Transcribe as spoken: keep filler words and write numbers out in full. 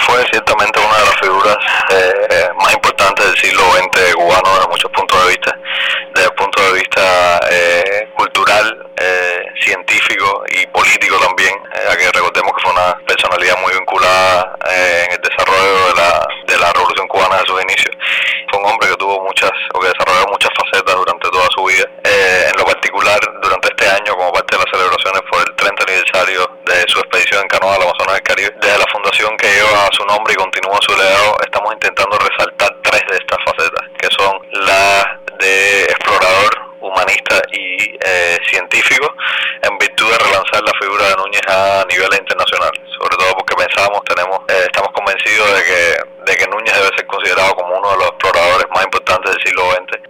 fue ciertamente una de las figuras eh, más importantes del siglo veinte cubano desde muchos puntos de vista, desde el punto de vista eh, cultural, eh, científico y político también, eh, ya que recordemos que fue una personalidad muy vinculada eh, en el desarrollo de la, de la Revolución Cubana de sus inicios. Fue un hombre que tuvo muchas, o que desarrolló muchas facetas durante toda su vida. Eh, en lo particular, durante este año, como parte de las celebraciones por el treinta aniversario de su expedición en canoa al Amazonas del Caribe, desde la fundación que lleva su nombre y continúa su legado, estamos intentando resaltar tres de estas facetas, que son la de explorador, humanista y eh, científico, en virtud de relanzar la figura de Núñez a niveles internacionales, sobre todo porque pensamos, tenemos, eh, estamos convencidos de que, de que Núñez debe ser considerado como uno de los exploradores más importantes del siglo veinte